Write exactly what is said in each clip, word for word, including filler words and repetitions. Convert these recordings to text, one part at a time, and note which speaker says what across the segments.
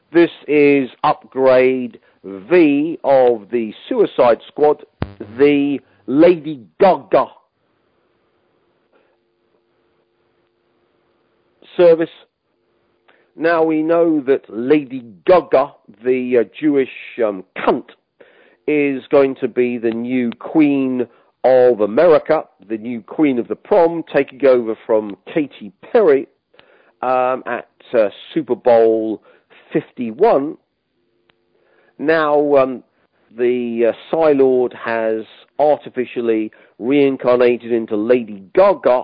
Speaker 1: This is upgrade V of the Suicide Squad, the Lady Gaga service. Now we know that Lady Gaga, the uh, Jewish um, cunt, is going to be the new Queen of America, the new Queen of the Prom, taking over from Katy Perry um, at uh, Super Bowl fifty-one. Now um, the uh, Psylord has artificially reincarnated into Lady Gaga.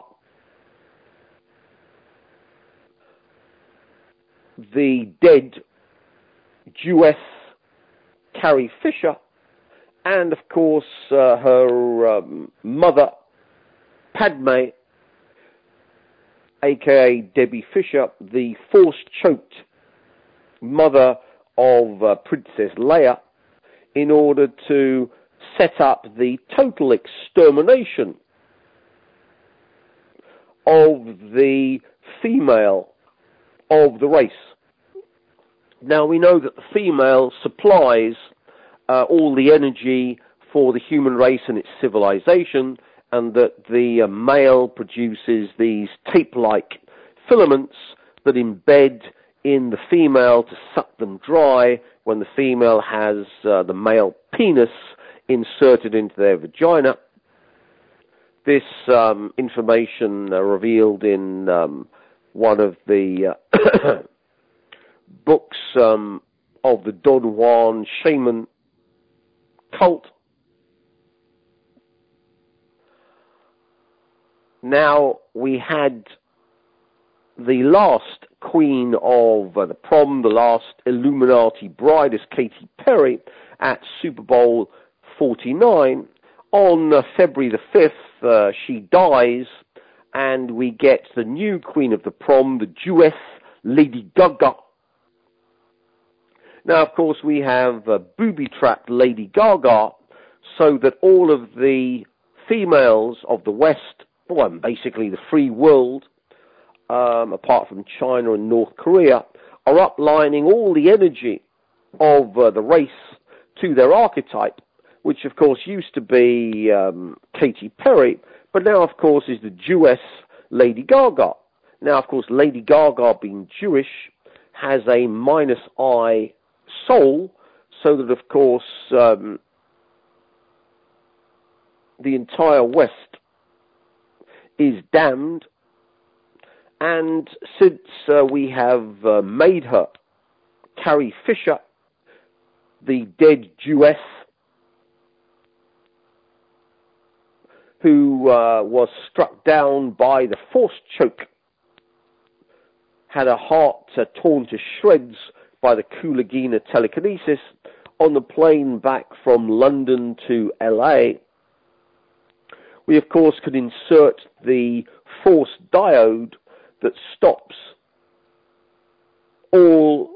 Speaker 1: The dead Jewess Carrie Fisher, and of course uh, her um, mother, Padme, aka Debbie Fisher, the force-choked mother of uh, Princess Leia, in order to set up the total extermination of the female of the race. Now we know that the female supplies uh, all the energy for the human race and its civilization, and that the uh, male produces these tape-like filaments that embed in the female to suck them dry when the female has uh, the male penis inserted into their vagina. This um, information uh, revealed in um, one of the uh, books um, of the Don Juan shaman cult. Now, we had the last queen of uh, the prom, the last Illuminati bride, is Katy Perry at Super Bowl forty-nine. On uh, February the fifth, uh, she dies, and we get the new queen of the prom, the Jewess Lady Gaga. Now, of course, we have uh, booby-trapped Lady Gaga so that all of the females of the West, well, basically the free world, um, apart from China and North Korea, are uplining all the energy of uh, the race to their archetype, which, of course, used to be um, Katy Perry, but now, of course, is the Jewess Lady Gaga. Now, of course, Lady Gaga, being Jewish, has a minus I soul, so that, of course, um, the entire West is damned. And since uh, we have uh, made her Carrie Fisher, the dead Jewess, who uh, was struck down by the force choke, had her heart uh, torn to shreds by the Kulagina telekinesis on the plane back from London to L A. We, of course, could insert the force diode that stops all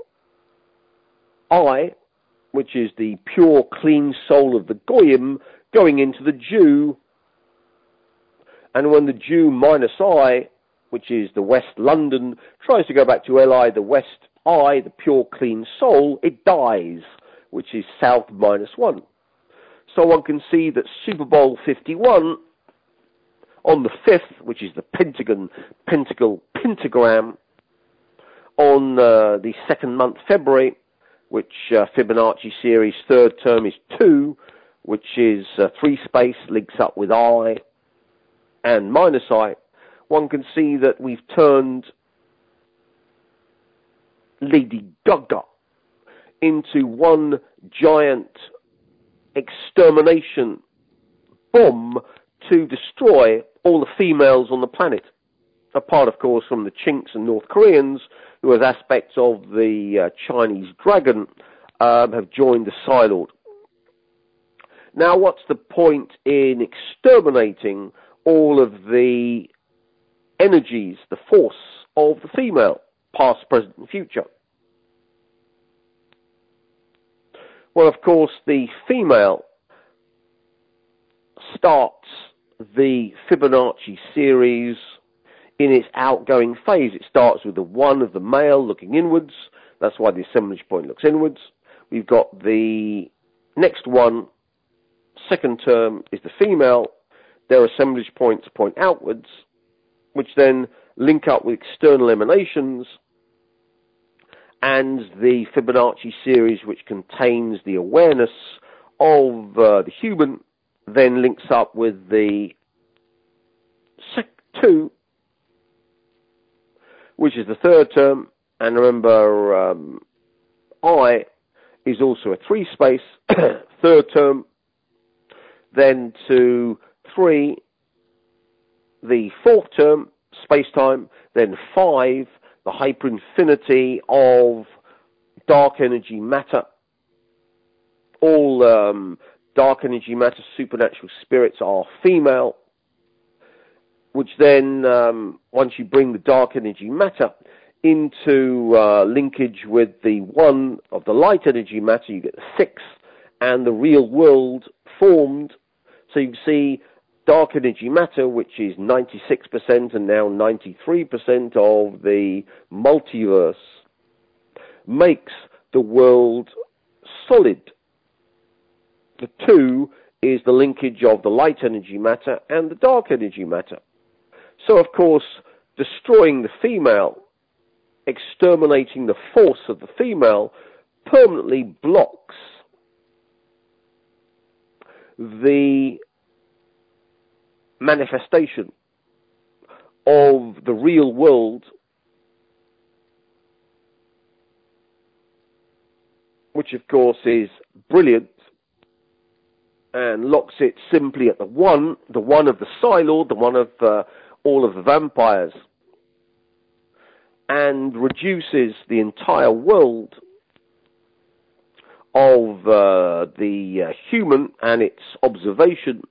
Speaker 1: I, which is the pure, clean soul of the Goyim, going into the Jew. And when the Jew minus I, which is the West London, tries to go back to L I, the West I, the pure, clean soul, it dies, which is South minus one. So one can see that Super Bowl fifty-one, on the fifth, which is the Pentagon, Pentacle, Pentagram, on uh, the second month, February, which uh, Fibonacci series third term is two, which is uh, three space, links up with I and minus I, one can see that we've turned Lady Gaga into one giant extermination bomb to destroy all the females on the planet, apart, of course, from the Chinks and North Koreans, who, as aspects of the uh, Chinese dragon, um, have joined the Psylord. Now, what's the point in exterminating all of the energies, the force of the female, past, present, and future? Well, of course, the female starts the Fibonacci series in its outgoing phase. It starts with the one of the male looking inwards, That's why the assemblage point looks inwards. We've got the next one, second term, is the female. Their assemblage points point outwards, which then link up with external emanations, and the Fibonacci series, which contains the awareness of uh, the human, then links up with the sec two, which is the third term. And remember, um, I is also a three space, third term. Then to three, the fourth term, space-time. Then five, the hyperinfinity of dark energy matter. All um, dark energy matter, supernatural spirits are female, which then, um, once you bring the dark energy matter into uh, linkage with the one of the light energy matter, you get the six, and the real world formed. So you can see dark energy matter, which is ninety-six percent and now ninety-three percent of the multiverse, makes the world solid. The two is the linkage of the light energy matter and the dark energy matter. So, of course, destroying the female, exterminating the force of the female, permanently blocks the manifestation of the real world, which of course is brilliant, and locks it simply at the one, the one of the Psi-Lord, the one of uh, all of the vampires, and reduces the entire world of uh, the uh, human and its observation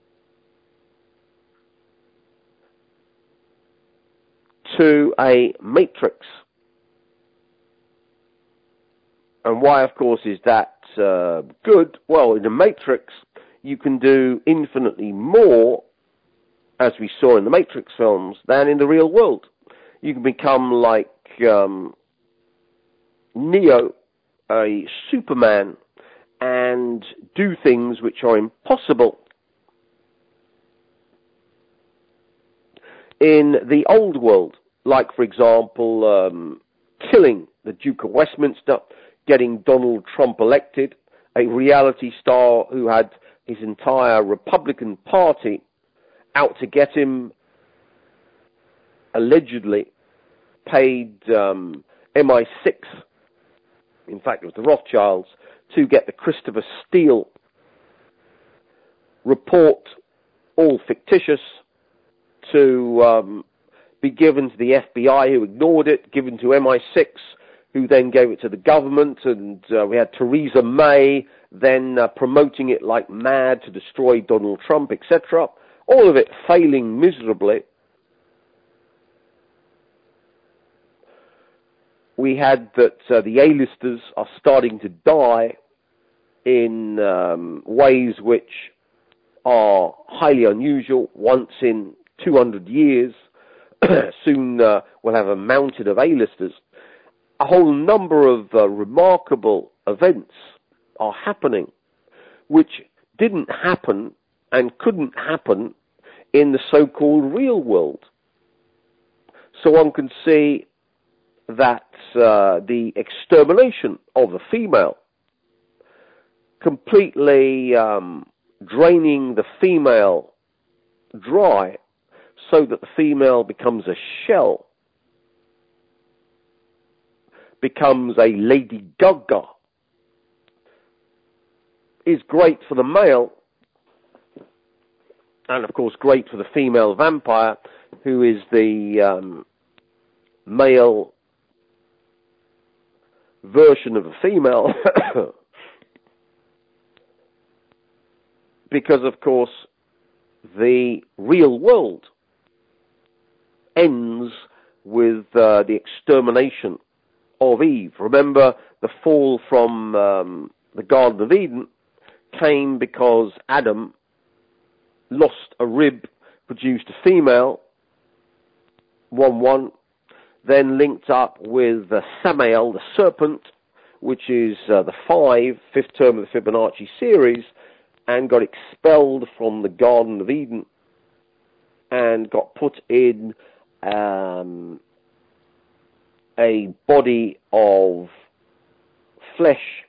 Speaker 1: to a matrix. And why, of course, is that uh, good? Well, in a matrix, you can do infinitely more, as we saw in the Matrix films, than in the real world. You can become like um, Neo, a Superman, and do things which are impossible in the old world. Like, for example, um, killing the Duke of Westminster, getting Donald Trump elected, a reality star who had his entire Republican Party out to get him, allegedly paid um, M I six, in fact it was the Rothschilds, to get the Christopher Steele report, all fictitious, to um, be given to the F B I, who ignored it, given to M I six, who then gave it to the government, and uh, we had Theresa May then uh, promoting it like mad to destroy Donald Trump, et cetera. All of it failing miserably. We had that uh, the A-listers are starting to die in um, ways which are highly unusual, once in two hundred years. Soon uh, we'll have a mountain of A-listers. A whole number of uh, remarkable events are happening, which didn't happen and couldn't happen in the so-called real world. So one can see that uh, the extermination of the female, completely um, draining the female dry so that the female becomes a shell, becomes a Lady Gaga, is great for the male, and of course great for the female vampire, who is the um, male version of a female, because of course the real world ends with uh, the extermination of Eve. Remember, the fall from um, the Garden of Eden came because Adam lost a rib, produced a female, one one, then linked up with uh, Samael, the serpent, which is uh, the five, fifth term of the Fibonacci series, and got expelled from the Garden of Eden and got put in um, a body of flesh,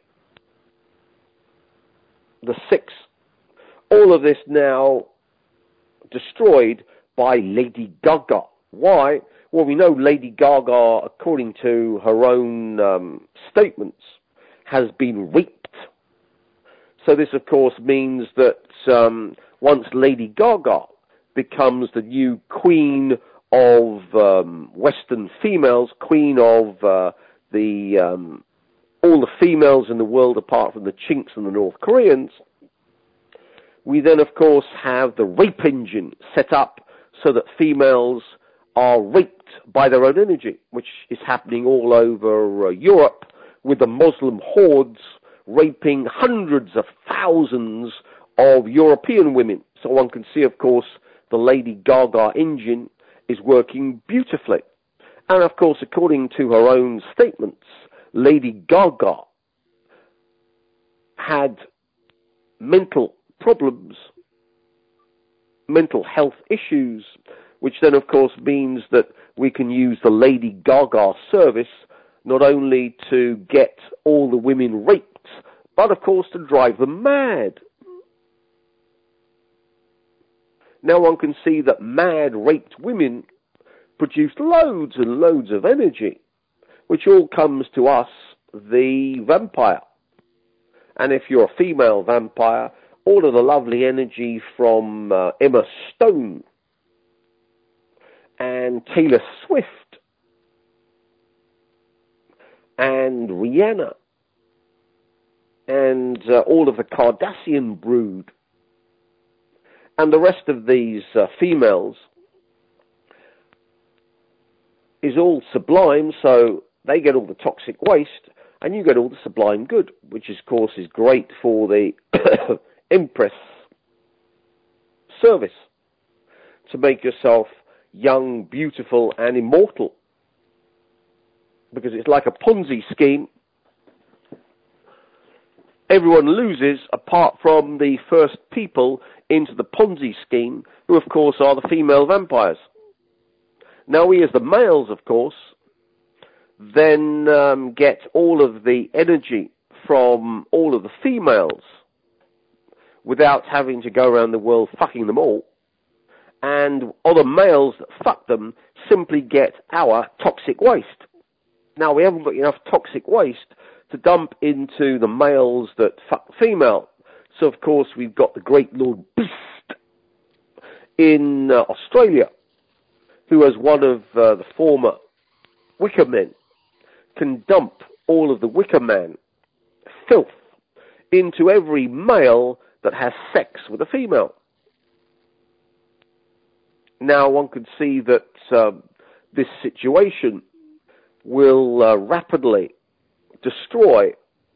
Speaker 1: the six. All of this now destroyed by Lady Gaga. Why? Well, we know Lady Gaga, according to her own um, statements, has been raped. So this, of course, means that um, once Lady Gaga becomes the new queen of um, Western females, queen of uh, the um, all the females in the world apart from the Chinks and the North Koreans, we then, of course, have the rape engine set up so that females are raped by their own energy, which is happening all over uh, Europe, with the Muslim hordes raping hundreds of thousands of European women. So one can see, of course, the Lady Gaga engine is working beautifully. And, of course, according to her own statements, Lady Gaga had mental problems, mental health issues, which then, of course, means that we can use the Lady Gaga service not only to get all the women raped, but, of course, to drive them mad. Now one can see that mad, raped women produce loads and loads of energy, which all comes to us, the vampire. And if you're a female vampire, all of the lovely energy from uh, Emma Stone and Taylor Swift and Rihanna and uh, all of the Kardashian brood and the rest of these uh, females is all sublime, so they get all the toxic waste and you get all the sublime good, which of course is great for the Empress service, to make yourself young, beautiful and immortal, because it's like a Ponzi scheme. Everyone loses apart from the first people into the Ponzi scheme, who of course are the female vampires. Now we as the males, of course, then um, get all of the energy from all of the females without having to go around the world fucking them all. And other males that fuck them simply get our toxic waste. Now we haven't got enough toxic waste to dump into the males that fuck the female. So of course we've got the great Lord Beast in uh, Australia, who as one of uh, the former Wicker Men can dump all of the Wicker Man filth into every male that has sex with a female. Now one can see that um, this situation will uh, rapidly destroy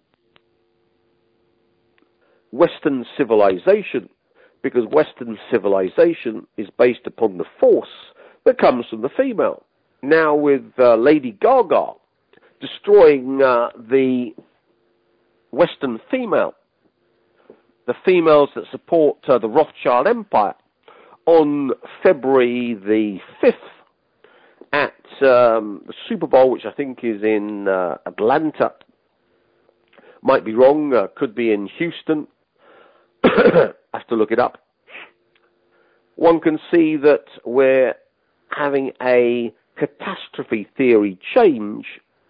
Speaker 1: Western civilization, because Western civilization is based upon the force that comes from the female. Now with uh, Lady Gaga destroying uh, the Western female, the females that support uh, the Rothschild Empire, on February the fifth at um, the Super Bowl, which I think is in uh, Atlanta. Might be wrong, uh, could be in Houston. I have to look it up. One can see that we're having a catastrophe theory change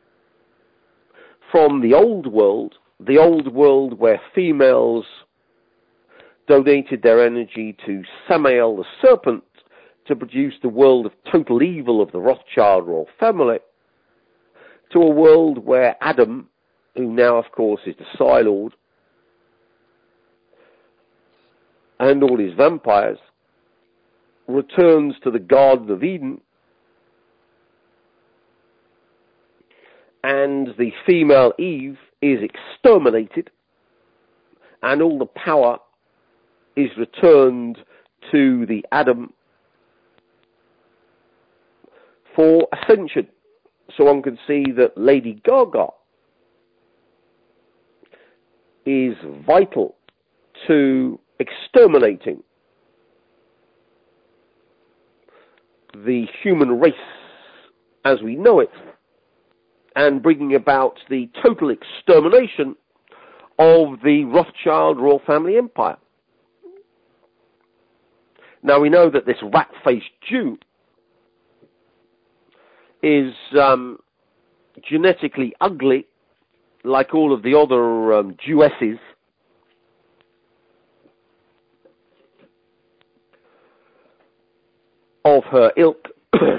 Speaker 1: from the old world, the old world where females donated their energy to Samael the serpent to produce the world of total evil of the Rothschild royal family, to a world where Adam, who now of course is the Psi Lord, and all his vampires, returns to the Garden of Eden, and the female Eve is exterminated, and all the power is returned to the Adam for ascension. So one can see that Lady Gaga is vital to exterminating the human race as we know it, and bringing about the total extermination of the Rothschild royal family empire. Now we know that this rat-faced Jew is um, genetically ugly, like all of the other um, Jewesses. Of her ilk,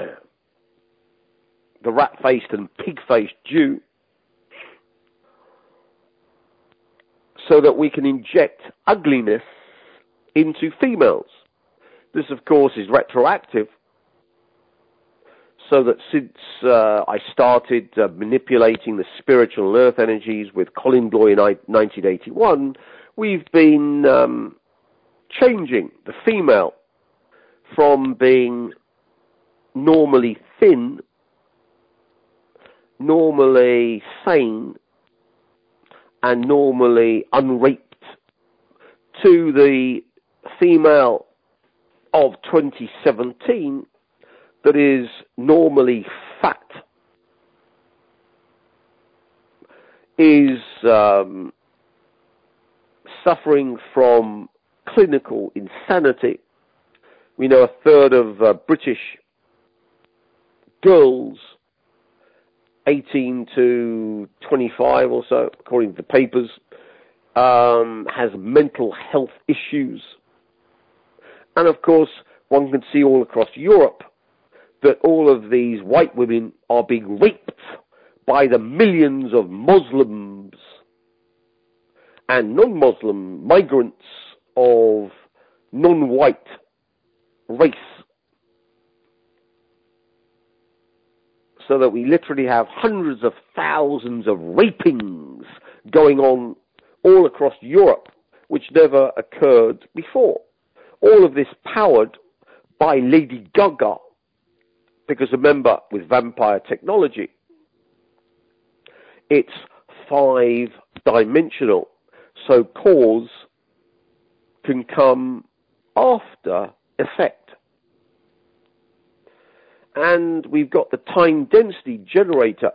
Speaker 1: the rat-faced and pig-faced Jew, so that we can inject ugliness into females. This, of course, is retroactive, so that since uh, I started uh, manipulating the spiritual earth energies with Colin Bloy in nineteen eighty-one, we've been um, changing the female from being normally thin, normally sane, and normally unraped, to the female of twenty seventeen that is normally fat, is um, suffering from clinical insanity. We know a third of uh, British girls, eighteen to twenty-five or so, according to the papers, um, has mental health issues. And of course, one can see all across Europe that all of these white women are being raped by the millions of Muslims and non-Muslim migrants of non-white race. So that we literally have hundreds of thousands of rapings going on all across Europe, which never occurred before. All of this powered by Lady Gaga, because remember, with vampire technology, it's five-dimensional, so cause can come after effect. And we've got the time density generator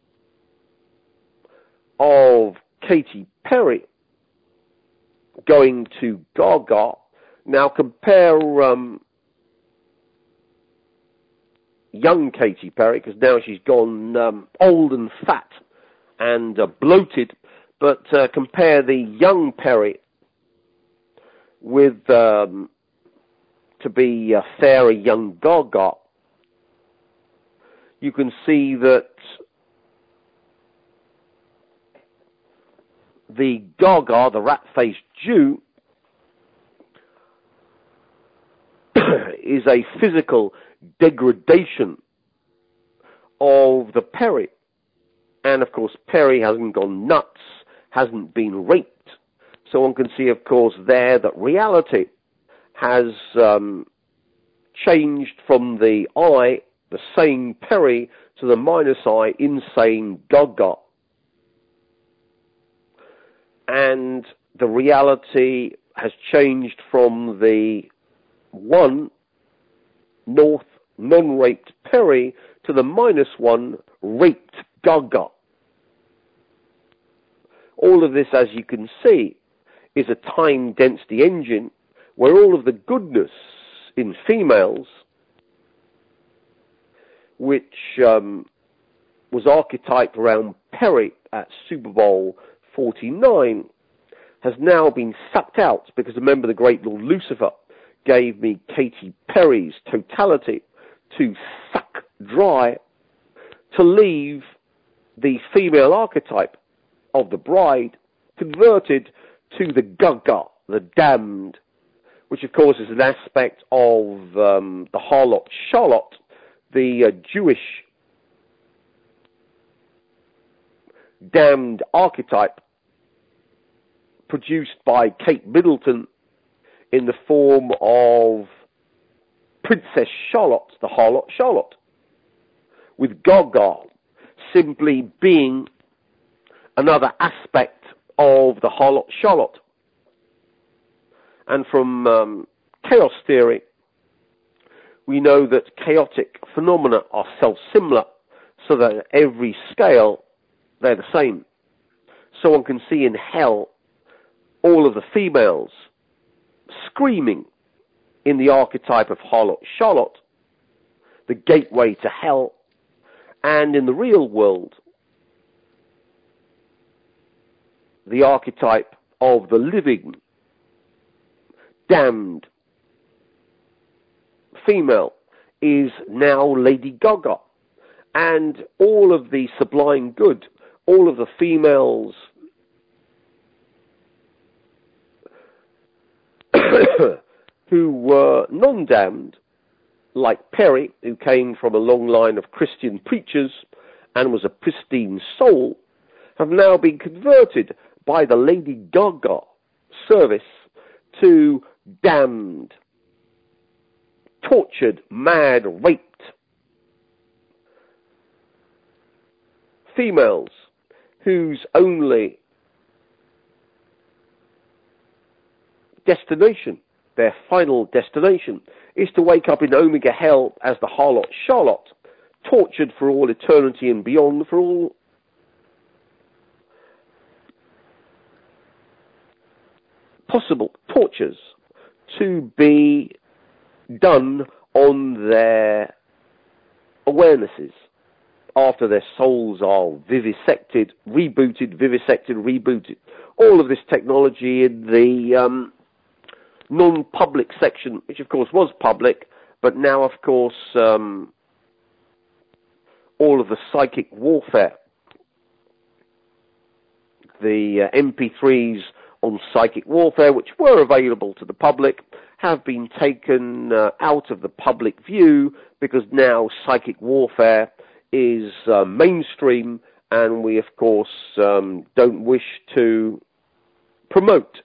Speaker 1: of Katy Perry going to Gaga. Now compare um, young Katy Perry, because now she's gone um, old and fat and uh, bloated, but uh, compare the young Perry with, um, to be uh, fairer young Gaga. You can see that the Gaga, the rat-faced Jew, is a physical degradation of the Perry. And of course, Perry hasn't gone nuts, hasn't been raped. So one can see, of course, there that reality has um, changed from the I, the sane Perry, to the minus I, insane Gaga. And the reality has changed from the one, North, non-raped Perry, to the minus one, raped Gaga. All of this, as you can see, is a time density engine where all of the goodness in females, which um, was archetyped around Perry at Super Bowl forty-nine, has now been sucked out, because remember, the great Lord Lucifer gave me Katy Perry's totality to suck dry, to leave the female archetype of the bride converted to the Gaga, the damned, which of course is an aspect of um, the harlot Charlotte, the uh, Jewish damned archetype produced by Kate Middleton in the form of Princess Charlotte, the harlot Charlotte, with Gaga simply being another aspect of the Harlot Charlotte. And from um, chaos theory, we know that chaotic phenomena are self-similar, so that at every scale, they're the same. So one can see in hell all of the females screaming in the archetype of Harlot Charlotte, the gateway to hell, and in the real world, the archetype of the living, damned female is now Lady Gaga. And all of the sublime good, all of the females who were non-damned, like Perry, who came from a long line of Christian preachers and was a pristine soul, have now been converted by the Lady Gaga service to damned, tortured, mad, raped females whose only destination, their final destination, is to wake up in Omega Hell as the Harlot Charlotte, tortured for all eternity and beyond, for all possible tortures to be done on their awarenesses after their souls are vivisected, rebooted, vivisected, rebooted. All of this technology in the um, non-public section, which of course was public, but now of course um, all of the psychic warfare, the uh, M P threes on psychic warfare, which were available to the public, have been taken uh, out of the public view because now psychic warfare is uh, mainstream, and we of course um, don't wish to promote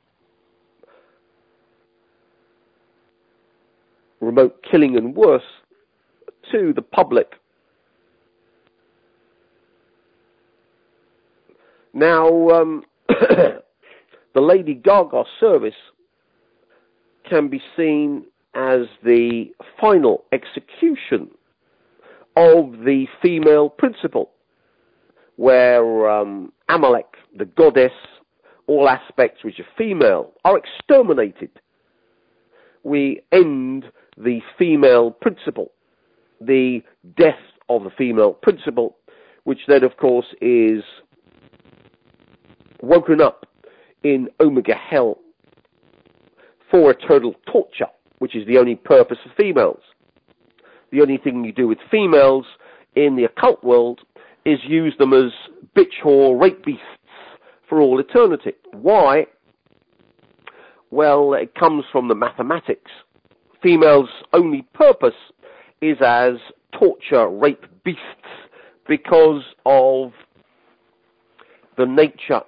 Speaker 1: remote killing and worse to the public. Now, um, the Lady Gaga service can be seen as the final execution of the female principle, where um, Amalek, the goddess, all aspects which are female, are exterminated. We end the female principle, the death of the female principle, which then, of course, is woken up in Omega Hell for eternal torture, which is the only purpose of females. The only thing you do with females in the occult world is use them as bitch whore rape beasts for all eternity. Why? Well, it comes from the mathematics. Females' only purpose is as torture rape beasts because of the nature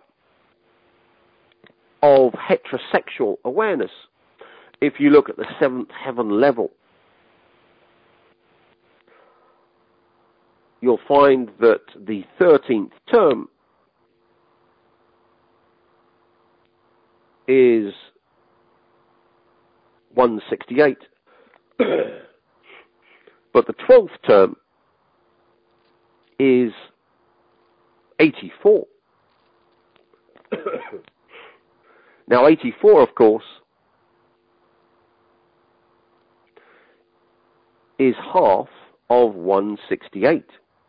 Speaker 1: of heterosexual awareness. If you look at the seventh heaven level, you'll find that the thirteenth term is one sixty-eight. But the twelfth term is eighty-four. Now, eighty-four, of course, is half of one sixty-eight.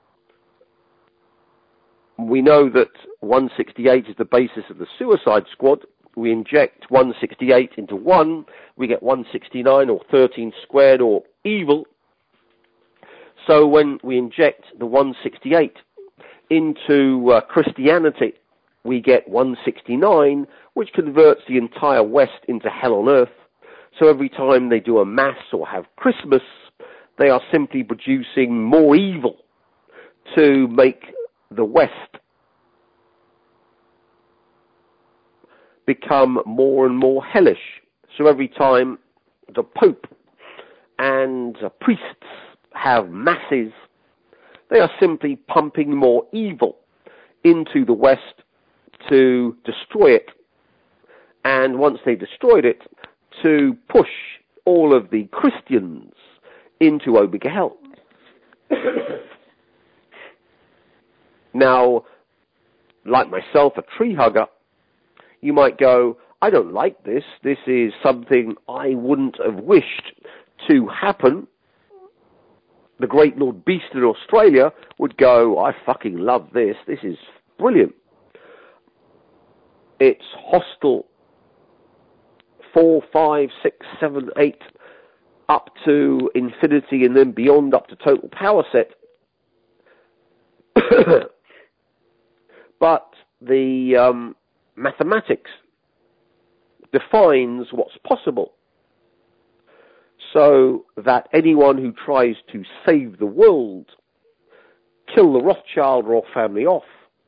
Speaker 1: We know that one sixty-eight is the basis of the Suicide Squad. We inject one sixty-eight into one, we get one sixty-nine, or thirteen squared, or evil. So when we inject the one sixty-eight into uh, Christianity, we get one sixty-nine, which converts the entire West into hell on earth. So every time they do a Mass or have Christmas, they are simply producing more evil to make the West become more and more hellish. So every time the Pope and uh, priests have masses, They are simply pumping more evil into the West to destroy it. And once they've destroyed it, to push all of the Christians into Omega Hell. Now, like myself, a tree hugger, you might go, I don't like this. This is something I wouldn't have wished to happen. The great Lord Beast in Australia would go, I fucking love this. This is brilliant. It's hostile. Four, five, six, seven, eight, up to infinity and then beyond, up to total power set. But the um, mathematics defines what's possible, so that anyone who tries to save the world, kill the Rothschild royal family off,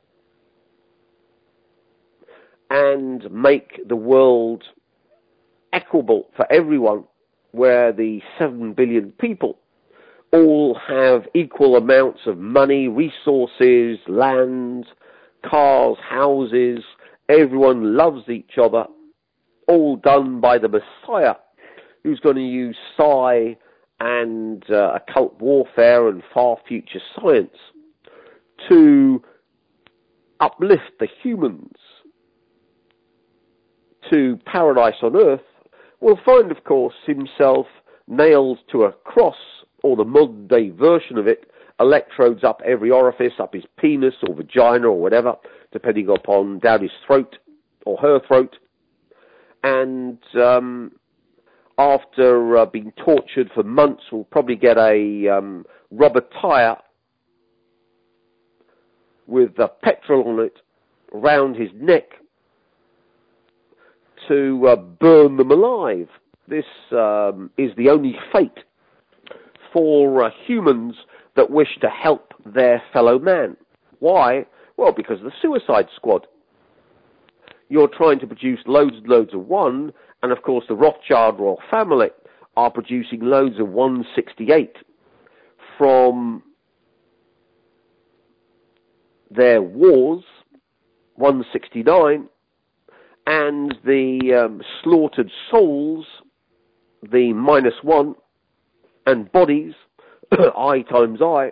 Speaker 1: and make the world equitable for everyone, where the seven billion people all have equal amounts of money, resources, land, cars, houses, everyone loves each other, all done by the Messiah, who's going to use psi and uh, occult warfare and far future science to uplift the humans to paradise on earth, will find, of course, himself nailed to a cross, or the modern day version of it, electrodes up every orifice, up his penis or vagina or whatever, depending upon down his throat or her throat. And um, after uh, being tortured for months, will probably get a um, rubber tire with uh, petrol on it round his neck to uh, burn them alive. This um, is the only fate for uh, humans that wish to help their fellow man. Why? Well, because of the Suicide Squad. You're trying to produce loads and loads of one, and of course the Rothschild royal family are producing loads of one sixty-eight from their wars, one sixty-nine, and the um, slaughtered souls, the minus one, and bodies, I times I,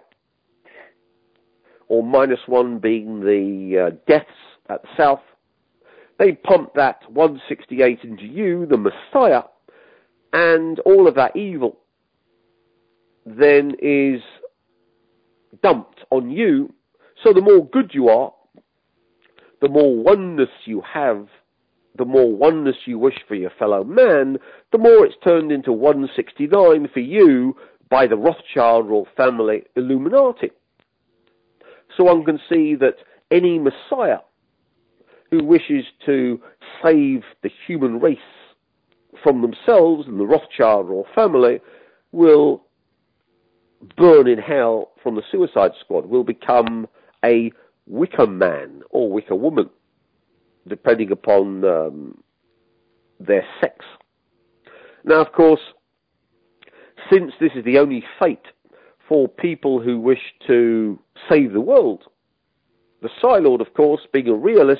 Speaker 1: or minus one being the uh, deaths at the south. They pump that one sixty-eight into you, the Messiah, and all of that evil then is dumped on you. So the more good you are, the more oneness you have, the more oneness you wish for your fellow man, the more it's turned into one sixty-nine for you by the Rothschild royal family Illuminati. So one can see that any Messiah who wishes to save the human race from themselves and the Rothschild royal family will burn in hell from the Suicide Squad, will become a Wicker man or Wicker woman, depending upon um, their sex. Now, of course, since this is the only fate for people who wish to save the world, the Psylord, of course, being a realist,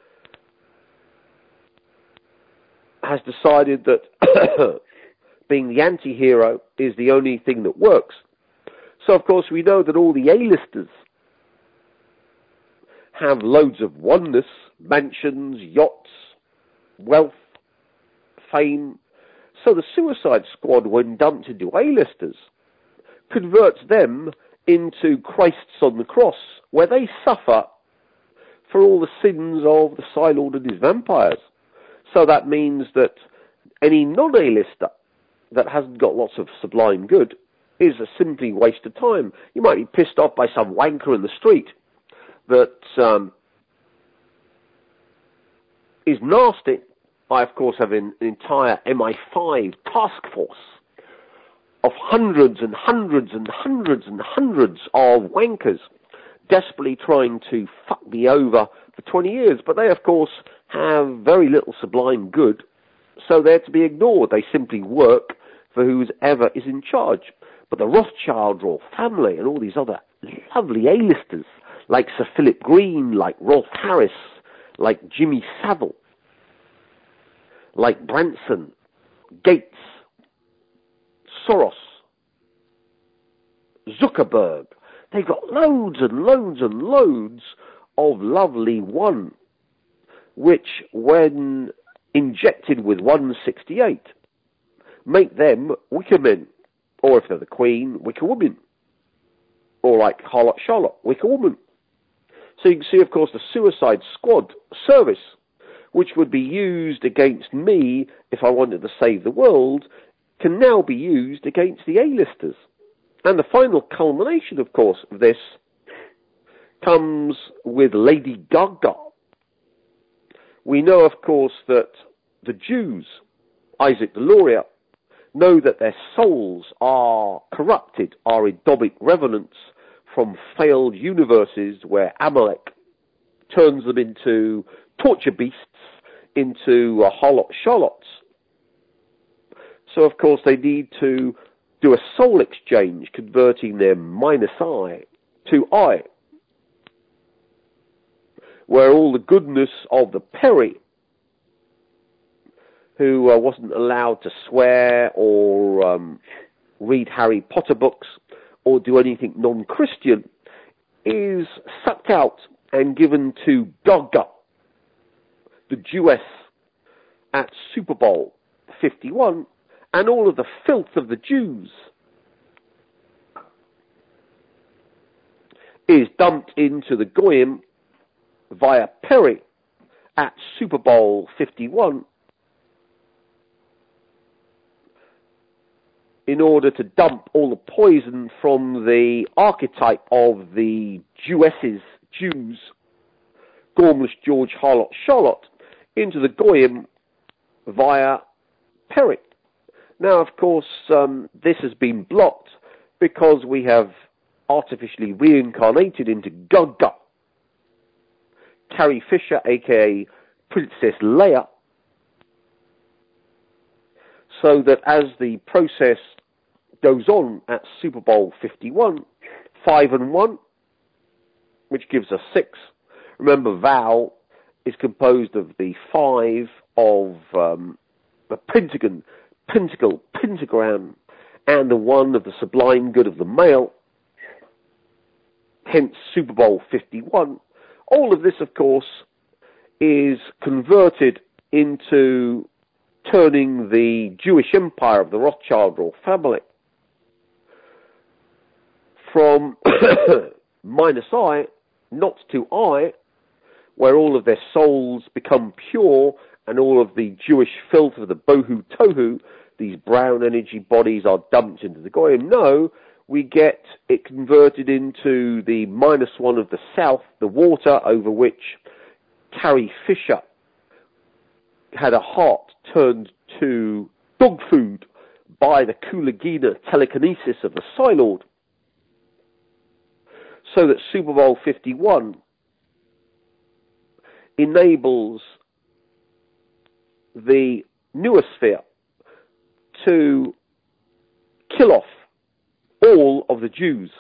Speaker 1: has decided that being the anti-hero is the only thing that works. So, of course, we know that all the A-listers have loads of oneness, mansions, yachts, wealth, fame. So the Suicide Squad, when dumped into A-listers, converts them into Christs on the cross, where they suffer for all the sins of the Psylord and his vampires. So that means that any non-A-lister that hasn't got lots of sublime good is a simply waste of time. You might be pissed off by some wanker in the street that um, is nasty. I, of course, have an, an entire M I five task force of hundreds and hundreds and hundreds and hundreds of wankers desperately trying to fuck me over for twenty years. But they, of course, have very little sublime good, so they're to be ignored. They simply work for whoever is in charge. But the Rothschild royal family and all these other lovely A-listers, like Sir Philip Green, like Rolf Harris, like Jimmy Savile, like Branson, Gates, Soros, Zuckerberg. They've got loads and loads and loads of lovely one, which, when injected with one sixty-eight, make them wicker men, or if they're the Queen, wicker women, or like Harlot Charlotte, wicker woman. So you can see, of course, the Suicide Squad service, which would be used against me if I wanted to save the world, can now be used against the A-listers. And the final culmination, of course, of this comes with Lady Gaga. We know, of course, that the Jews, Isaac Deloria, know that their souls are corrupted, are Edomic revenants from failed universes where Amalek turns them into torture beasts, into uh, harlot charlottes. So, of course, they need to do a soul exchange, converting their minus I to I, where all the goodness of the Peri, who uh, wasn't allowed to swear or um, read Harry Potter books or do anything non-Christian, is sucked out and given to Gaga, the Jewess, at Super Bowl fifty-one, and all of the filth of the Jews is dumped into the Goyim via Peri at Super Bowl fifty-one, in order to dump all the poison from the archetype of the Jewesses, Jews, Gormless George Harlot Charlotte, into the Goyim via Peri. Now, of course, um, this has been blocked because we have artificially reincarnated into Gaga, Carrie Fisher, aka Princess Leia, so that as the process goes on at Super Bowl fifty-one, five and one, which gives us six. Remember, Val is composed of the five of um, the pentagon, pentacle, pentagram, and the one of the sublime good of the male. Hence, Super Bowl fifty-one. All of this, of course, is converted into turning the Jewish empire of the Rothschild royal family from minus I, not to I, where all of their souls become pure and all of the Jewish filth of the bohu tohu, these brown energy bodies, are dumped into the Goyim. No, we get it converted into the minus one of the south, the water over which Carrie Fisher had a heart turned to dog food by the Kulagina telekinesis of the Psylord. So that Super Bowl fifty-one enables the noosphere to kill off all of the Jews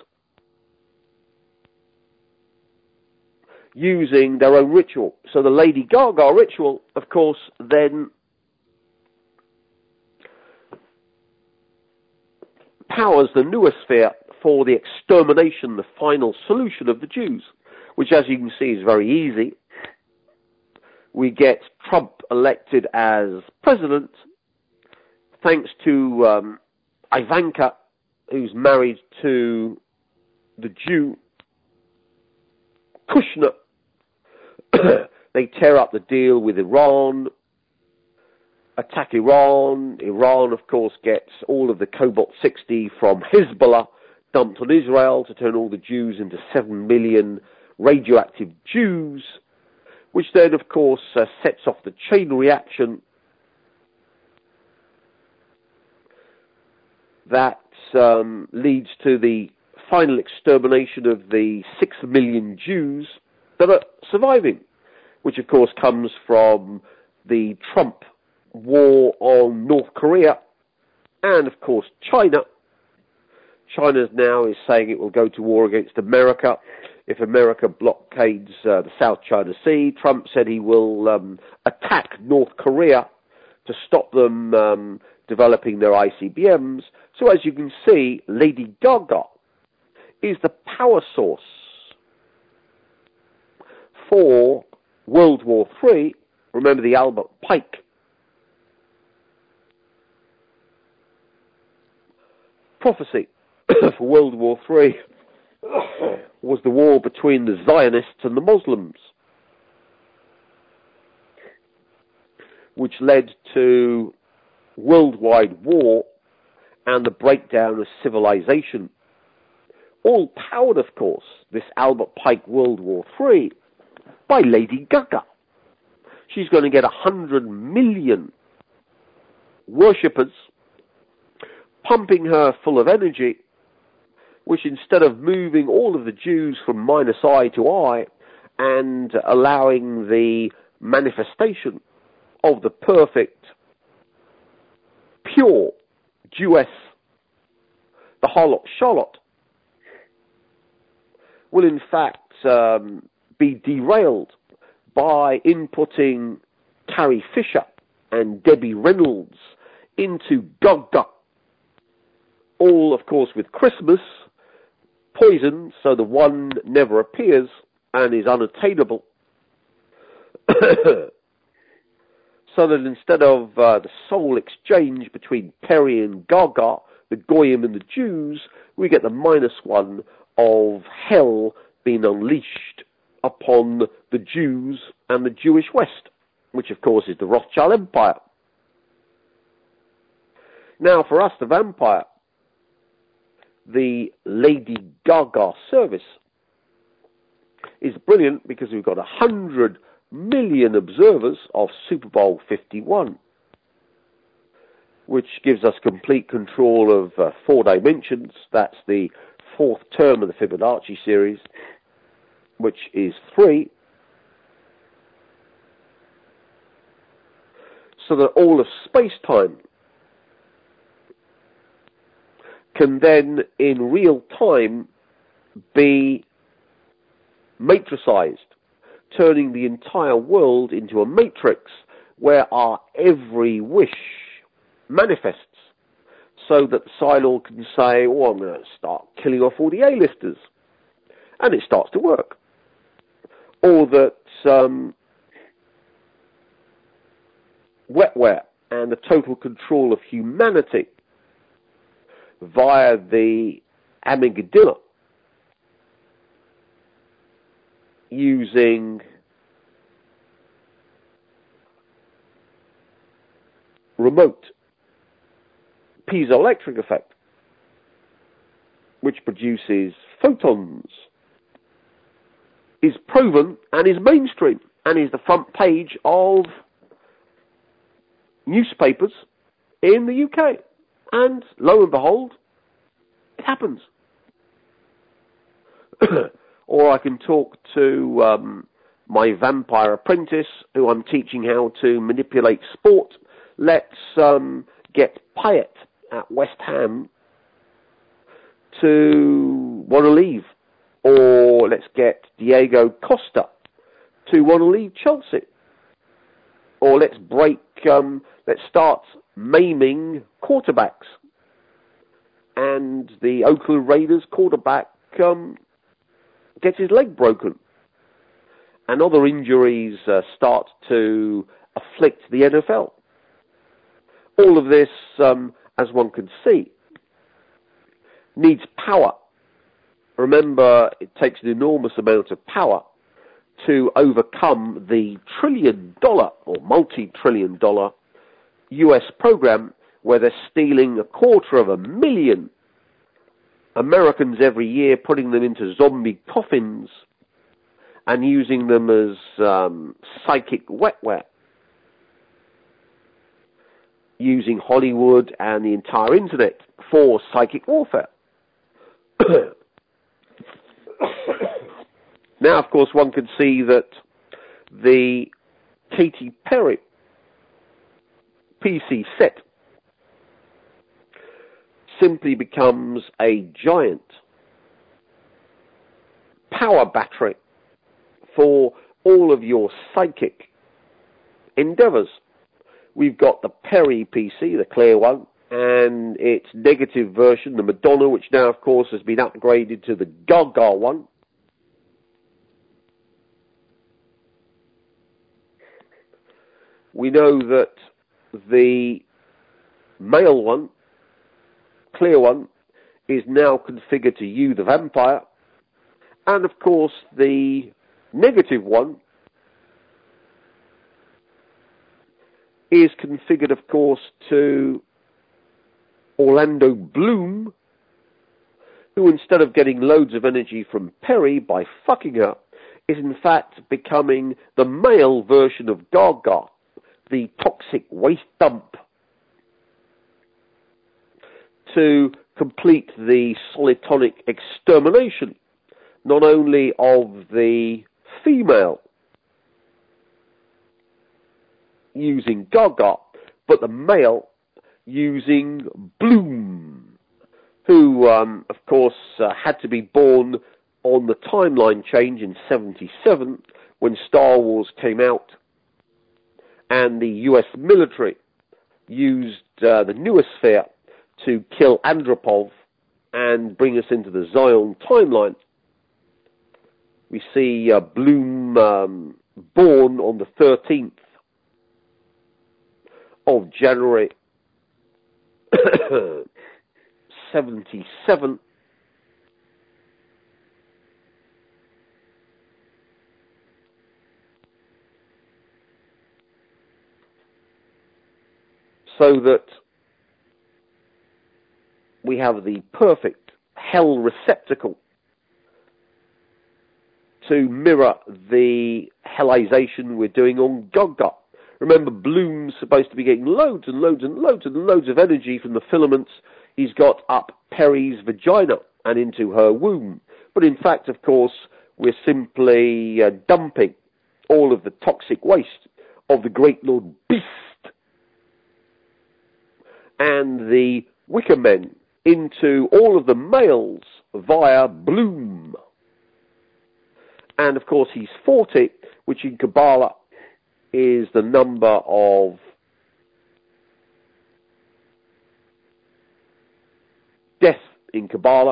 Speaker 1: using their own ritual. So the Lady Gaga ritual, of course, then powers the noosphere for the extermination, the final solution of the Jews, which, as you can see, is very easy. We get Trump elected as president thanks to um, Ivanka, who's married to the Jew Kushner. They tear up the deal with Iran, attack Iran. Iran, of course, gets all of the Cobalt sixty from Hezbollah dumped on Israel to turn all the Jews into seven million radioactive Jews, which then, of course, uh, sets off the chain reaction that um, leads to the final extermination of the six million Jews that are surviving, which, of course, comes from the Trump war on North Korea and, of course, China, China now is saying it will go to war against America if America blockades uh, the South China Sea. Trump said he will um, attack North Korea to stop them um, developing their I C B Ms. So as you can see, Lady Gaga is the power source for World War Three. Remember the Albert Pike prophecy for World War Three was the war between the Zionists and the Muslims, which led to worldwide war and the breakdown of civilization. All powered, of course, this Albert Pike World War Three by Lady Gaga. She's going to get a hundred million worshippers pumping her full of energy, which instead of moving all of the Jews from minus I to I and allowing the manifestation of the perfect, pure Jewess, the Harlot Charlotte, will in fact um, be derailed by inputting Carrie Fisher and Debbie Reynolds into Gaga. All, of course, with Christmas poisoned, so the one never appears and is unattainable. So that instead of uh, the soul exchange between Perry and Gaga, the Goyim and the Jews, we get the minus one of hell being unleashed upon the Jews and the Jewish West, which of course is the Rothschild Empire. Now for us, the vampire, the Lady Gaga service is brilliant because we've got a hundred million observers of Super Bowl fifty-one, which gives us complete control of uh, four dimensions. That's the fourth term of the Fibonacci series, which is three. So that all of space-time can then, in real time, be matricized, turning the entire world into a matrix where our every wish manifests, so that the Psylord can say, oh, I'm going to start killing off all the A-listers. And it starts to work. Or that um, wetware and the total control of humanity via the Amygdala, using remote piezoelectric effect, which produces photons, is proven and is mainstream and is the front page of newspapers in the U K. And lo and behold, it happens. Or I can talk to um, my vampire apprentice, who I'm teaching how to manipulate sport. Let's um, get Payet at West Ham to want to leave. Or let's get Diego Costa to want to leave Chelsea. Or let's break, um, let's start maiming quarterbacks. And the Oakland Raiders quarterback um, gets his leg broken. And other injuries uh, start to afflict the N F L. All of this, um, as one can see, needs power. Remember, it takes an enormous amount of power to overcome the trillion dollar or multi-trillion dollar U S program where they're stealing a quarter of a million Americans every year, putting them into zombie coffins and using them as um, psychic wetware, using Hollywood and the entire internet for psychic warfare. Now, of course, one can see that the Katy Perry P C set simply becomes a giant power battery for all of your psychic endeavours. We've got the Perry P C, the clear one, and its negative version, the Madonna, which now, of course, has been upgraded to the Gaga one. We know that the male one, clear one, is now configured to you, the vampire. And, of course, the negative one is configured, of course, to Orlando Bloom, who, instead of getting loads of energy from Perry by fucking her, is in fact becoming the male version of Gaga, the toxic waste dump, to complete the solitonic extermination, not only of the female using Gaga, but the male using Bloom, who, um, of course, uh, had to be born on the timeline change in seventy-seven, when Star Wars came out, and the U S military used uh, the Neosphere to kill Andropov and bring us into the Zion timeline. We see uh, Bloom um, born on the thirteenth of January seventy-seven. So that we have the perfect hell receptacle to mirror the hellization we're doing on Gaga. Remember, Bloom's supposed to be getting loads and loads and loads and loads of energy from the filaments he's got up Perry's vagina and into her womb. But in fact, of course, we're simply uh, dumping all of the toxic waste of the Great Lord Beast and the Wicker Men into all of the males via Bloom. And of course he's forty, which in Kabbalah is the number of death in Kabbalah.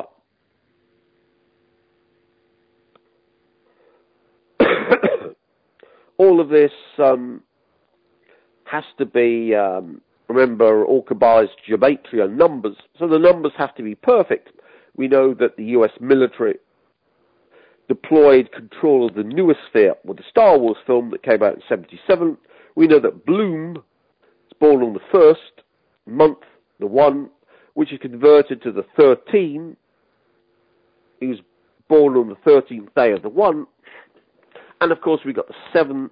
Speaker 1: All of this um, has to be, um, remember, all Kabbalah's gematria numbers, so the numbers have to be perfect. We know that the U S military deployed control of the Neosphere with the Star Wars film that came out in seventy-seven. We know that Bloom was born on the first month, the one, which is converted to the thirteen. He was born on the thirteenth day of the one. And of course we got the seven,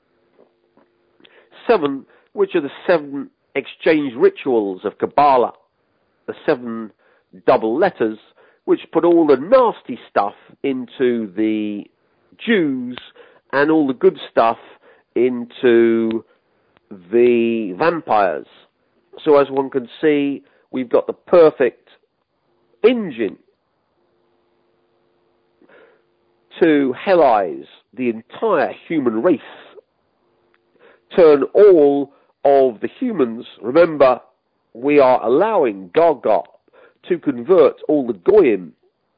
Speaker 1: seven, which are the seven exchange rituals of Kabbalah, the seven double letters, which put all the nasty stuff into the Jews and all the good stuff into the vampires. So as one can see, we've got the perfect engine to hellize the entire human race, turn all of the humans. Remember, we are allowing Gaga to convert all the Goyim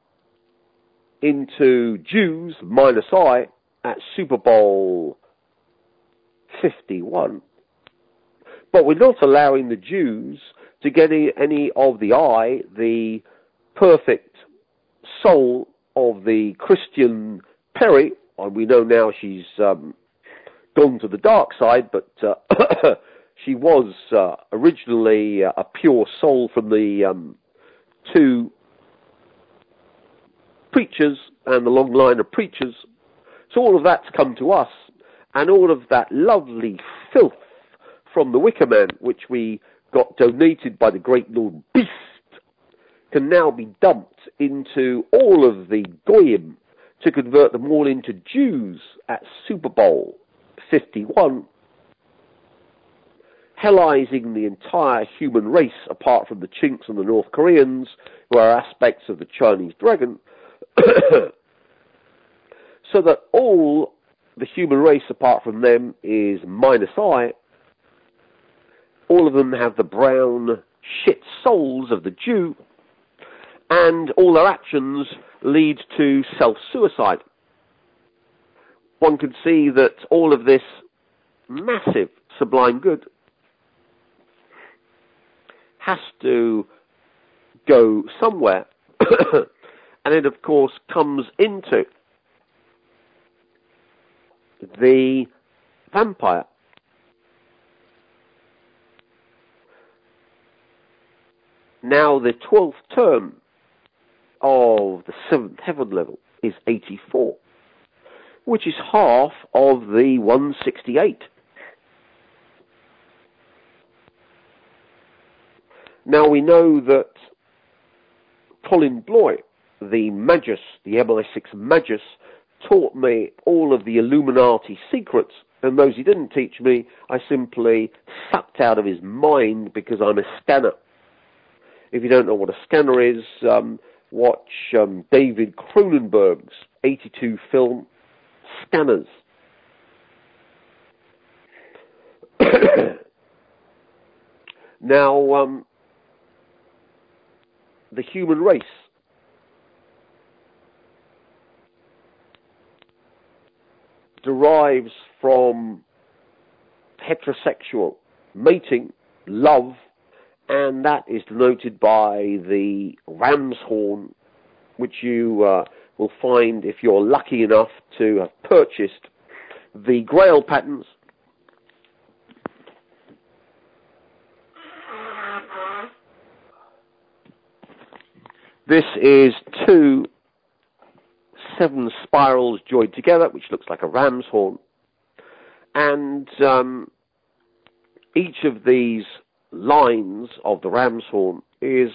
Speaker 1: into Jews, minus I, at Super Bowl fifty-one. But we're not allowing the Jews to get any, any of the I, the perfect soul of the Christian Perry. And we know now she's um, gone to the dark side, but uh, she was uh, originally uh, a pure soul from the um, two preachers and the long line of preachers. So all of that's come to us, and all of that lovely filth from the Wicker Man, which we got donated by the Great Lord Beast, can now be dumped into all of the Goyim to convert them all into Jews at Super Bowl fifty-one. hellizing the entire human race apart from the Chinks and the North Koreans, who are aspects of the Chinese dragon, so that all the human race apart from them is minus I. All of them have the brown shit souls of the Jew, and all their actions lead to self-suicide. One can see that all of this massive sublime good has to go somewhere, and it of course comes into the vampire. Now the twelfth term of the seventh heaven level is eighty-four, which is half of the one hundred sixty-eight. Now we know that Colin Bloy, the Magus, the M I six Magus, taught me all of the Illuminati secrets, and those he didn't teach me, I simply sucked out of his mind because I'm a scanner. If you don't know what a scanner is, um, watch um, David Cronenberg's eighty-two film Scanners. Now, um, the human race derives from heterosexual mating, love, and that is denoted by the ram's horn, which you uh, will find if you're lucky enough to have purchased the Grail patterns. This is two seven spirals joined together, which looks like a ram's horn. And um, each of these lines of the ram's horn is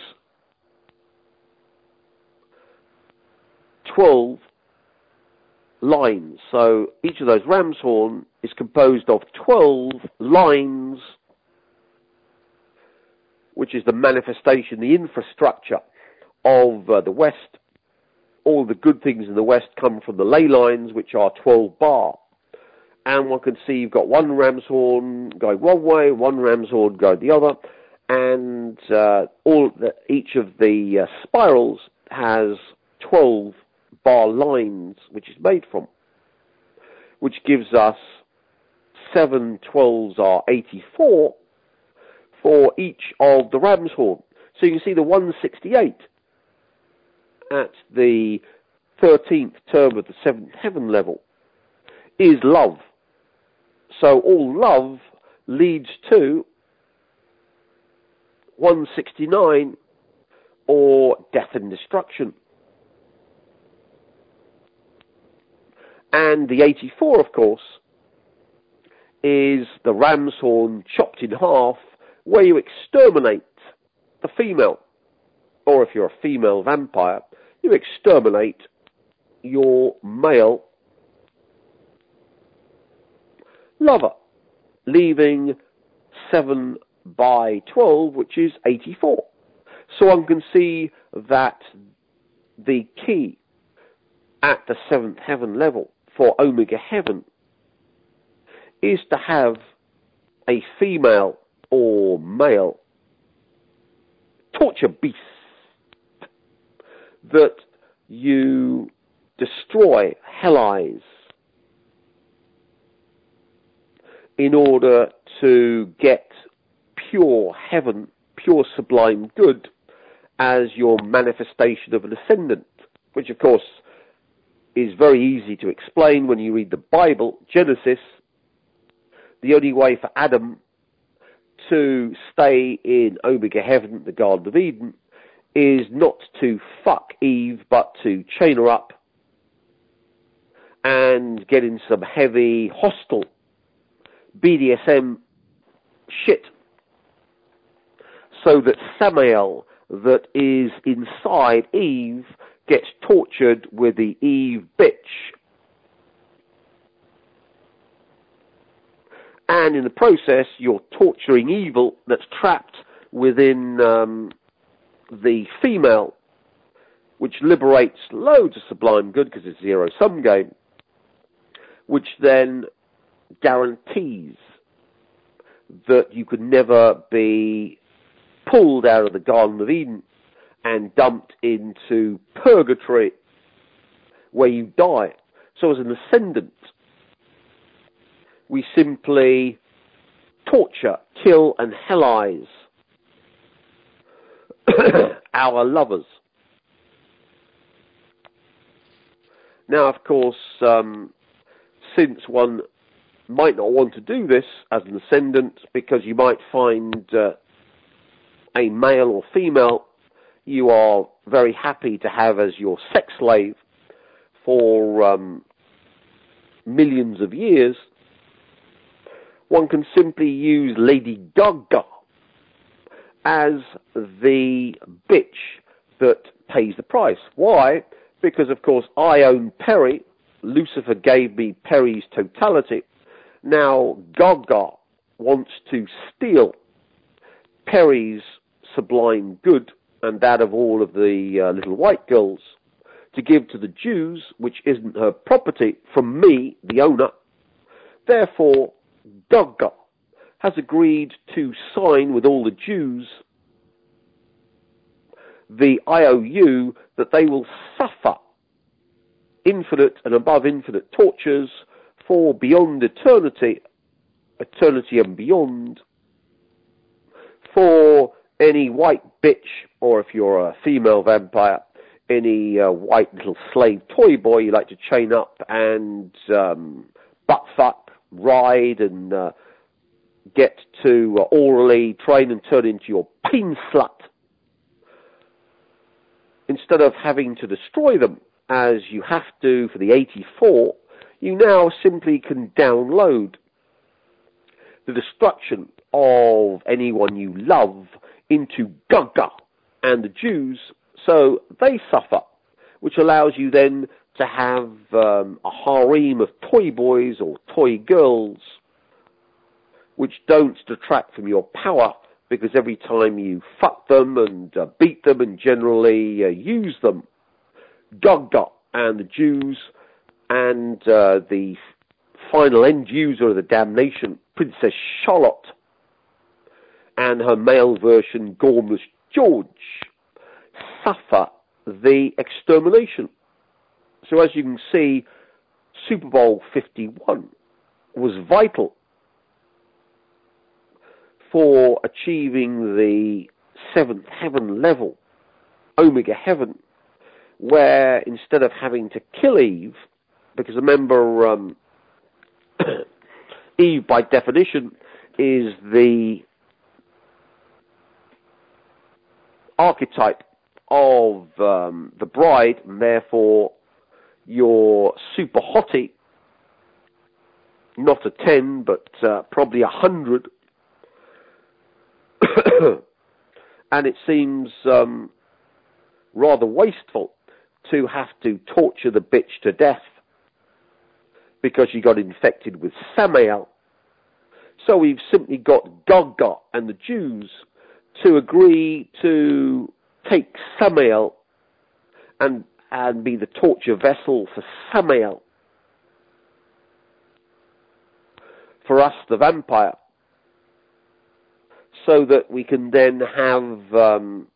Speaker 1: twelve lines. So each of those ram's horn is composed of twelve lines, which is the manifestation, the infrastructure of uh, the West. All the good things in the West come from the ley lines, which are twelve bar. And one can see you've got one ram's horn going one way, one ram's horn going the other, and uh, all the, each of the uh, spirals has twelve bar lines, which is made from, which gives us seven twelves are eighty-four for each of the ram's horn. So you can see the one hundred sixty-eight at the thirteenth term of the seventh heaven level is love. So all love leads to one hundred sixty-nine, or death and destruction. And the eighty-four, of course, is the ram's horn chopped in half, where you exterminate the female. Or if you're a female vampire, you exterminate your male lover, leaving seven by twelve, which is eighty-four. So one can see that the key at the seventh heaven level for Omega Heaven is to have a female or male torture beast that you destroy, hellize, in order to get pure heaven, pure sublime good, as your manifestation of an ascendant, which of course is very easy to explain when you read the Bible, Genesis. The only way for Adam to stay in Omega Heaven, the Garden of Eden, is not to fuck Eve, but to chain her up and get in some heavy, hostile B D S M shit, so that Samael, that is inside Eve, gets tortured with the Eve bitch. And in the process, you're torturing evil that's trapped within um, the female, which liberates loads of sublime good because it's a zero-sum game, which then guarantees that you could never be pulled out of the Garden of Eden and dumped into purgatory where you die. So as an ascendant, we simply torture, kill and hellize our lovers. Now, of course, um, since one might not want to do this as an ascendant because you might find uh, a male or female you are very happy to have as your sex slave for um, millions of years, one can simply use Lady Gaga as the bitch that pays the price. Why? Because, of course, I own Perry. Lucifer gave me Perry's totality. Now, Gaga wants to steal Perry's sublime good and that of all of the uh, little white girls to give to the Jews, which isn't her property, from me, the owner. Therefore, Gaga has agreed to sign with all the Jews the I O U that they will suffer infinite and above infinite tortures for beyond eternity, eternity and beyond, for any white bitch, or if you're a female vampire, any uh, white little slave toy boy you like to chain up and um, butt fuck, ride, and uh, get to uh, orally train and turn into your pain slut. Instead of having to destroy them, as you have to for the eighty-four, you now simply can download the destruction of anyone you love into Gaga and the Jews, so they suffer, which allows you then to have um, a harem of toy boys or toy girls, which don't detract from your power, because every time you fuck them and uh, beat them and generally uh, use them, Gaga and the Jews and uh, the final end user of the damnation, Princess Charlotte, and her male version, Gormless George, suffer the extermination. So as you can see, Super Bowl fifty-one was vital for achieving the seventh heaven level, Omega Heaven, where instead of having to kill Eve, because remember, um, Eve by definition is the archetype of um, the bride, and therefore your super hottie, not a ten, but uh, probably a hundred. And it seems um, rather wasteful to have to torture the bitch to death because she got infected with Samael. So we've simply got Gaga and the Jews to agree to take Samael and, and be the torture vessel for Samael, for us, the vampire, so that we can then have um,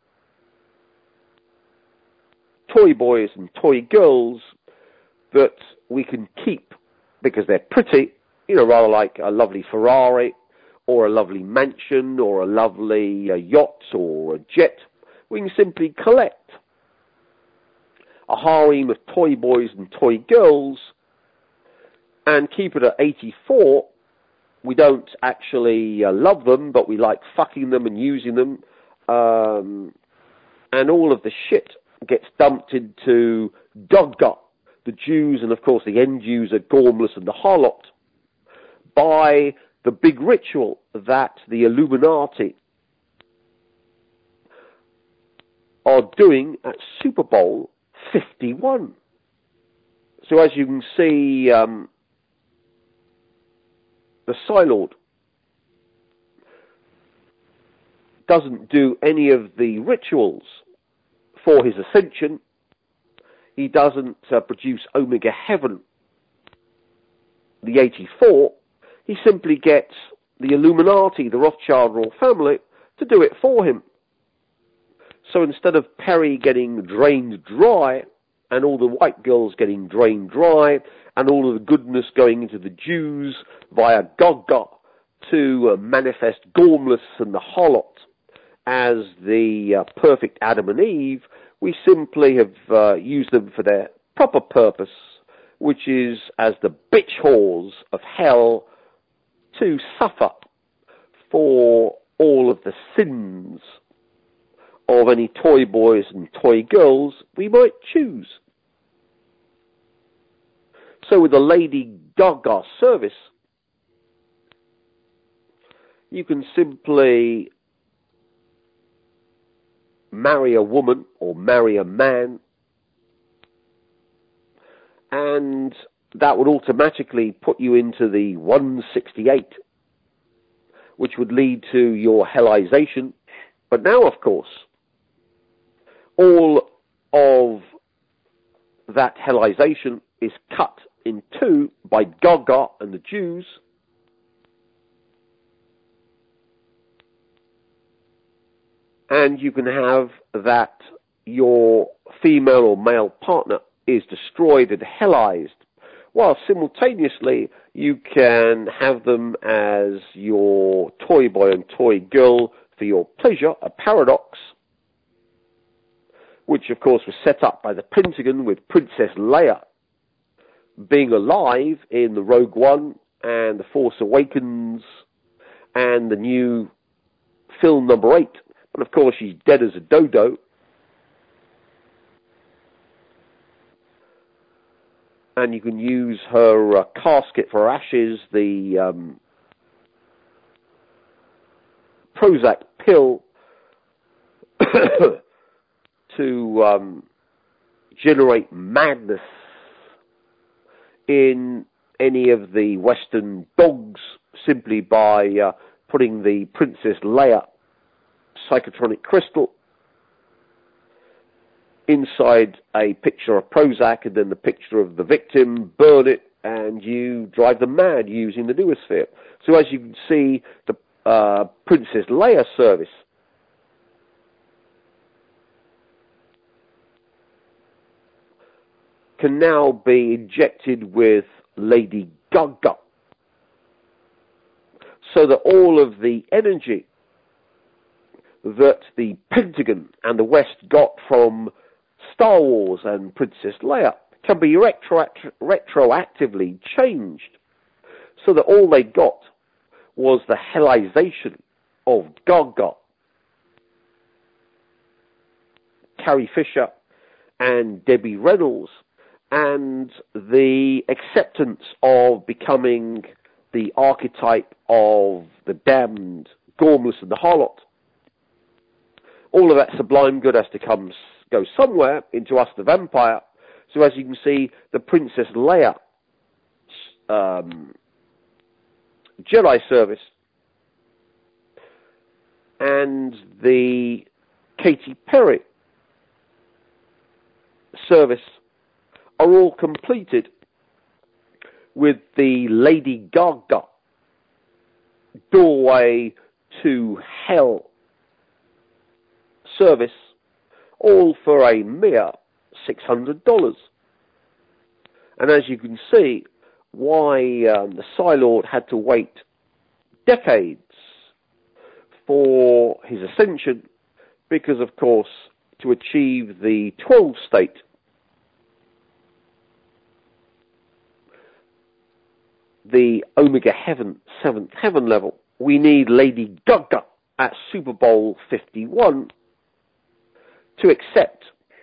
Speaker 1: toy boys and toy girls that we can keep because they're pretty, you know, rather like a lovely Ferrari or a lovely mansion or a lovely uh, yacht or a jet. We can simply collect a harem of toy boys and toy girls and keep it at eighty-four. We don't actually uh, love them, but we like fucking them and using them. Um, and all of the shit gets dumped into Gaga, the Jews, and of course the end user, Gormless and the Harlot, by the big ritual that the Illuminati are doing at Super Bowl fifty-one. So as you can see, um, the Psylord doesn't do any of the rituals for his ascension. He doesn't uh, produce Omega Heaven, the eighty-four. He simply gets the Illuminati, the Rothschild royal family, to do it for him. So instead of Perry getting drained dry, and all the white girls getting drained dry, and all of the goodness going into the Jews via Gaga to uh, manifest Gormless and the Harlot as the uh, perfect Adam and Eve, we simply have uh, used them for their proper purpose, which is as the bitch whores of hell to suffer for all of the sins of any toy boys and toy girls we might choose. So with the Lady Gaga service, you can simply marry a woman or marry a man, and that would automatically put you into the one sixty-eight, which would lead to your hellization. But now, of course, all of that hellization is cut in two by Gaga and the Jews, and you can have that your female or male partner is destroyed and hellized, while simultaneously you can have them as your toy boy and toy girl for your pleasure, a paradox, which of course was set up by the Pentagon with Princess Leia being alive in the Rogue One and the Force Awakens and the new film number eight. But of course she's dead as a dodo. And you can use her uh, casket for ashes, the um, Prozac pill, to um, generate madness in any of the Western dogs simply by uh, putting the Princess Leia psychotronic crystal inside a picture of Prozac and then the picture of the victim, burn it, and you drive them mad using the noosphere. So as you can see, the uh, Princess Leia service can now be injected with Lady Gaga, so that all of the energy that the Pentagon and the West got from Star Wars and Princess Leia can be retroact- retroactively changed, so that all they got was the hellization of Gaga, Carrie Fisher, and Debbie Reynolds, and the acceptance of becoming the archetype of the damned, Gormless and the Harlot. All of that sublime good has to come, go somewhere into us, the vampire. So as you can see, the Princess Leia um, Jedi service and the Katy Perry service are all completed with the Lady Gaga Doorway to Hell service, all for a mere six hundred dollars. And as you can see, why um, the Psylord had to wait decades for his ascension, because of course, to achieve the twelfth state, the Omega Heaven, seventh heaven level, we need Lady Gaga at Super Bowl fifty-one to accept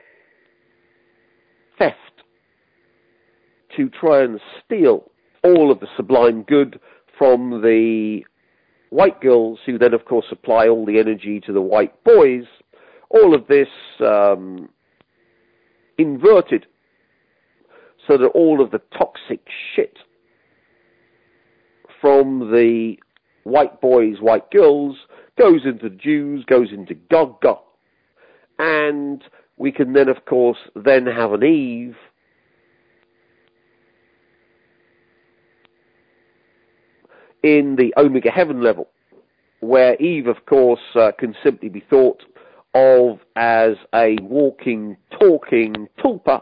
Speaker 1: theft, to try and steal all of the sublime good from the white girls, who then of course supply all the energy to the white boys. All of this um, inverted, so that all of the toxic shit from the white boys, white girls, goes into the Jews, goes into Gog. And we can then, of course, then have an Eve in the Omega Heaven level, where Eve, of course, uh, can simply be thought of as a walking, talking tulpa.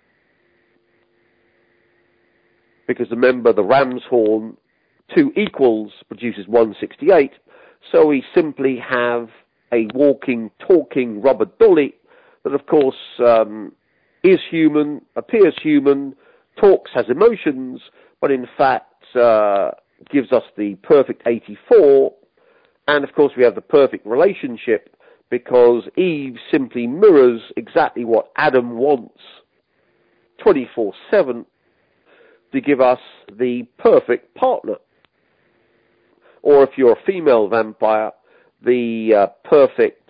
Speaker 1: Because remember, the ram's horn, two equals, produces one hundred sixty-eight. So we simply have a walking, talking rubber dolly that, of course, um, is human, appears human, talks, has emotions, but in fact uh, gives us the perfect eighty-four. And, of course, we have the perfect relationship because Eve simply mirrors exactly what Adam wants twenty-four seven to give us the perfect partner. Or if you're a female vampire, the uh, perfect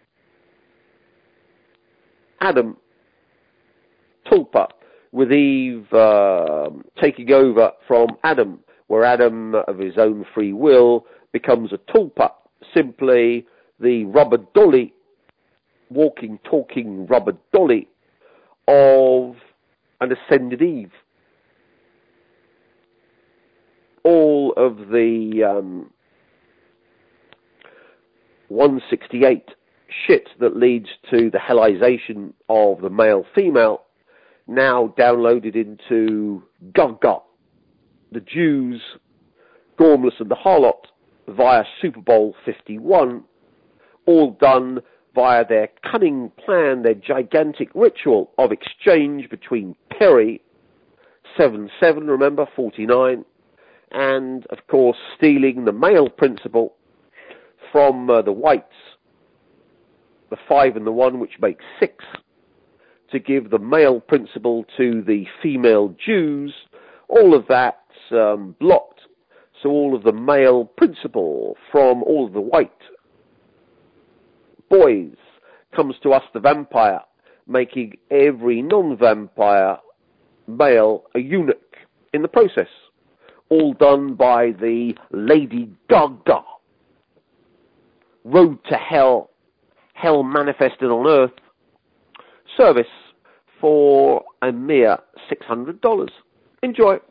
Speaker 1: Adam tulpa, with Eve uh, taking over from Adam, where Adam, of his own free will, becomes a tulpa, simply the rubber dolly, walking, talking rubber dolly of an ascended Eve. All of the um, one hundred sixty-eight shit that leads to the hellization of the male-female now downloaded into Gaga, the Jews, Gormless and the Harlot, via Super Bowl fifty-one, all done via their cunning plan, their gigantic ritual of exchange between Perry, seven seven, remember, forty-nine, and, of course, stealing the male principle from uh, the whites, the five and the one, which makes six, to give the male principle to the female Jews. All of that um, blocked. So all of the male principle from all of the white boys comes to us, the vampire, making every non-vampire male a eunuch in the process. All done by the Lady Gaga. Road to Hell, Hell Manifested on Earth service for a mere six hundred dollars. Enjoy.